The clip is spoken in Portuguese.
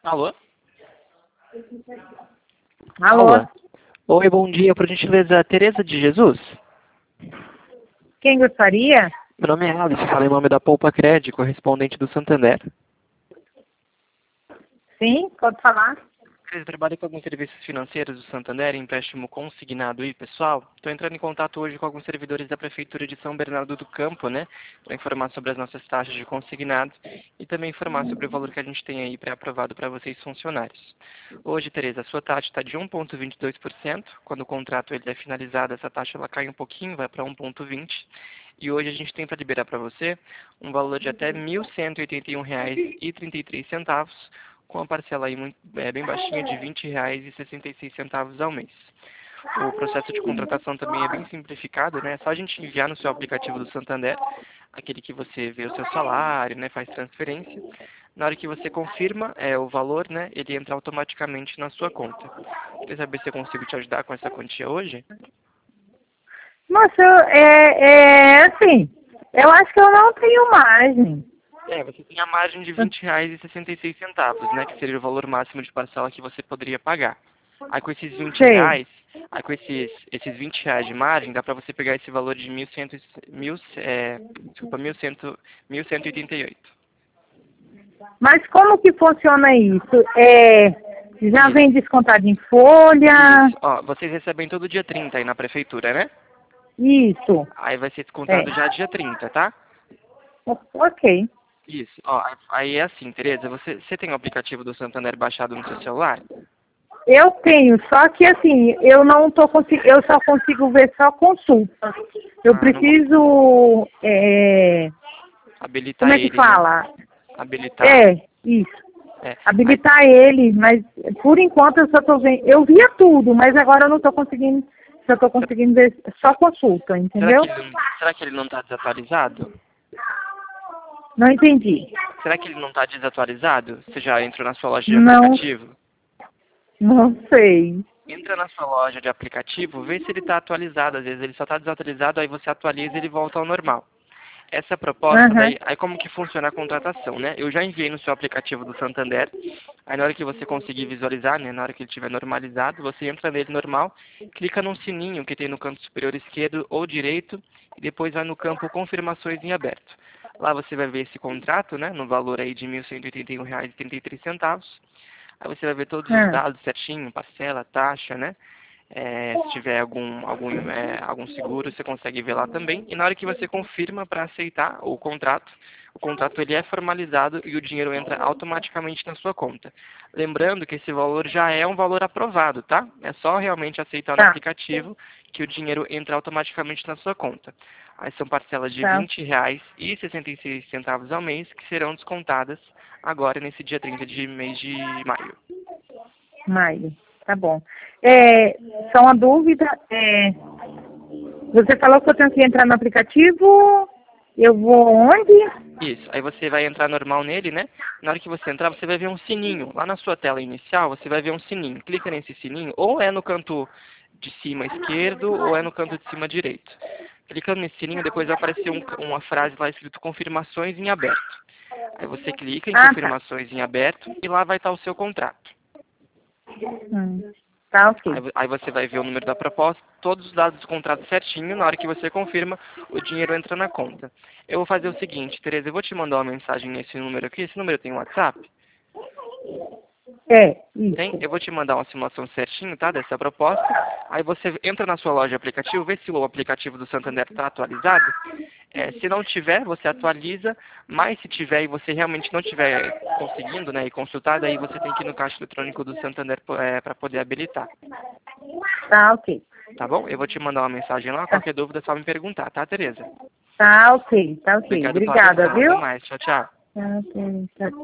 Alô? Alô? Oi, bom dia. Por gentileza, Tereza de Jesus? Quem gostaria? Meu nome é Alice, falo em nome da Poupa Cred, correspondente do Santander. Sim, pode falar. Eu trabalho com alguns serviços financeiros do Santander, empréstimo consignado e pessoal. Estou entrando em contato hoje com alguns servidores da Prefeitura de São Bernardo do Campo, né? Para informar sobre as nossas taxas de consignado e também informar sobre o valor que a gente tem aí pré-aprovado para vocês funcionários. Hoje, Tereza, a sua taxa está de 1,22%. Quando o contrato ele é finalizado, essa taxa ela cai um pouquinho, vai para 1,20%. E hoje a gente tem para liberar para você um valor de até R$ 1.181,33, com a parcela aí bem baixinha de R$ 20,66 ao mês. O processo de contratação também é bem simplificado, né? É só a gente enviar no seu aplicativo do Santander, aquele que você vê o seu salário, né? Faz transferência. Na hora que você confirma o valor, né? Ele entra automaticamente na sua conta. Quer saber se eu consigo te ajudar com essa quantia hoje? Moça, assim, eu acho que eu não tenho margem. Você tem a margem de R$ 20,66, né? Que seria o valor máximo de parcela que você poderia pagar. Aí com esses Sei. esses R$ 20 de margem, dá para você pegar esse valor de 1.188. Mas como que funciona isso? Já Isso, vem descontado em folha? isso. Ó, vocês recebem todo dia 30 aí na prefeitura, né? Isso. Aí vai ser É. descontado já dia 30, tá? Ok. Isso. Ó, aí é assim, Tereza, você tem o aplicativo do Santander baixado no seu celular? Eu tenho, só que assim, eu não tô conseguindo, eu só consigo ver só consulta. Eu Ah, não preciso, habilitar como é que ele, né? fala? Habilitar. Isso. É. Aí, Habilitar ele, mas por enquanto eu só tô vendo. Eu via tudo, mas agora eu não tô conseguindo, só tô conseguindo ver só consulta, entendeu? será que ele não está desatualizado? Não entendi. Será que ele não está desatualizado? Você já entrou na sua loja de Não, aplicativo? não sei. Entra na sua loja de aplicativo, vê se ele está atualizado. Às vezes ele só está desatualizado, aí você atualiza e ele volta ao normal. Essa proposta Aham. daí, aí como que funciona a contratação, né? Eu já enviei no seu aplicativo do Santander, aí na hora que você conseguir visualizar, né, na hora que ele estiver normalizado, você entra nele normal, clica num sininho que tem no canto superior esquerdo ou direito, e depois vai no campo confirmações em aberto. Lá você vai ver esse contrato, né, no valor aí de R$ 1.181,33. Aí você vai ver todos os Ah, dados certinho, parcela, taxa, né? Se tiver algum seguro, você consegue ver lá também. E na hora que você confirma para aceitar o contrato ele é formalizado e o dinheiro entra automaticamente na sua conta. Lembrando que esse valor já é um valor aprovado, tá? É só realmente aceitar no tá, aplicativo que o dinheiro entra automaticamente na sua conta. Aí são parcelas de R$ tá. 20,66 ao mês que serão descontadas agora nesse dia 30 de mês de maio. Maio. Tá bom. Só uma dúvida. Você falou que eu tenho que entrar no aplicativo. Eu vou onde? Isso, aí você vai entrar normal nele, né? Na hora que você entrar, você vai ver um sininho. Lá na sua tela inicial, você vai ver um sininho. Clica nesse sininho, ou é no canto de cima esquerdo, ou é no canto de cima direito. Clicando nesse sininho, depois vai aparecer uma frase lá escrito confirmações em aberto. Aí você clica em Ah, tá. confirmações em aberto e lá vai estar o seu contrato. Tá, Aí, ok. aí você vai ver o número da proposta, todos os dados do contrato certinho, na hora que você confirma, o dinheiro entra na conta. Eu vou fazer o seguinte, Tereza, eu vou te mandar uma mensagem nesse número aqui, esse número tem WhatsApp? Tem? Isso. Eu vou te mandar uma simulação certinho, tá, dessa proposta. Aí você entra na sua loja de aplicativo, vê se o aplicativo do Santander está atualizado. Se não tiver, você atualiza, mas se tiver e você realmente não estiver conseguindo, né, e consultar, daí você tem que ir no caixa eletrônico do Santander para poder habilitar. Tá, ok. Tá bom? Eu vou te mandar uma mensagem lá. Tá, Qualquer dúvida é só me perguntar, tá, Tereza? tá, ok. Tá, ok. Obrigado pela Obrigada, atenção. Até viu? mais. Tchau, tchau. Tá, ok. Tá.